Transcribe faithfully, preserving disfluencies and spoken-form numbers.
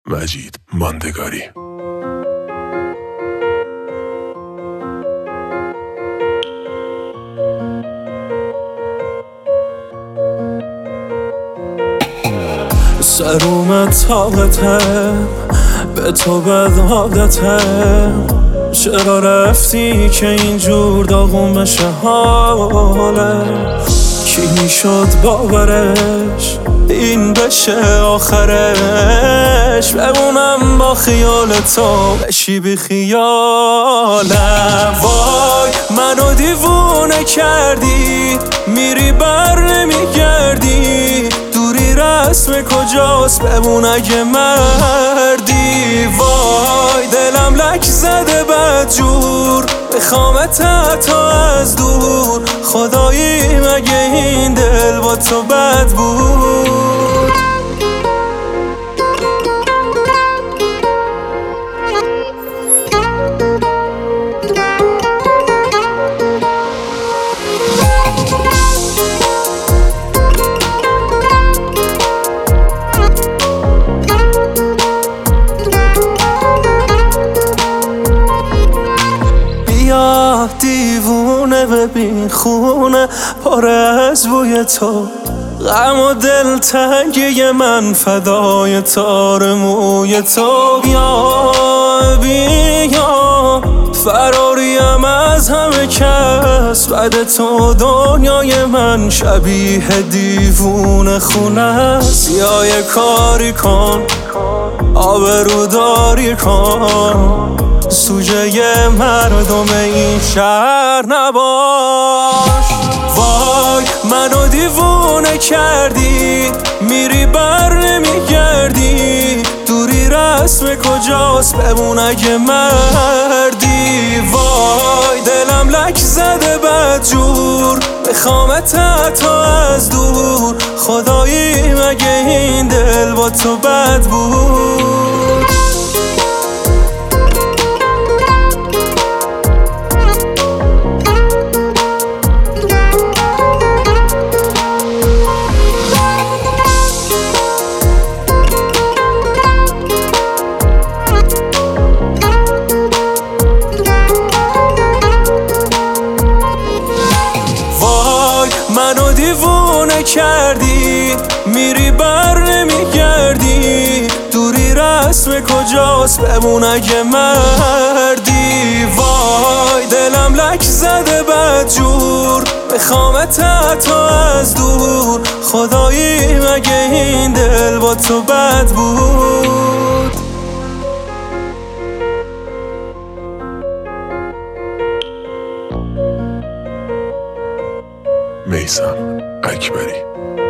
مجید ماندگاری. سروم طاقتم به تو بد عادتم، چرا رفتی که اینجور داغون بشه حالم؟ کی میشد باورش این بشه آخرش؟ بمونم با خیال تو بشی بی خیالم. وای منو دیوونه کردی، میری بر نمیگردی، دوری رسم کجاست بمون اگه مردی. وای دلم لک زده بدجور، بخوامت حتی از دور، خدایی مگه این دل با تو بد بود؟ دیوونه ببین خونه پاره از بوی تو، غم و دلتنگی من فدای تار موی تو. بیا بیا فراریم از همه کس، بعد تو دنیای من شبیه دیوونه خونه است. یا یه کاری کن آبروداری کن، سوژه مردم این شهر نباش. وای منو دیوونه کردی، میری بر نمیگردی، دوری رسم کجاست بمون اگه مردی. وای دلم لک زده بدجور، بخوامت حتی از دور، خدایی مگه این دل با تو بد بود؟ منو دیوونه کردی، میری بر نمیگردی، دوری رسم کجاست بمون اگه مردی. وای دلم لک زده بدجور، بخوامت حتی از دور، خدایی مگه این دل با تو بد بود؟ میثم اکبری.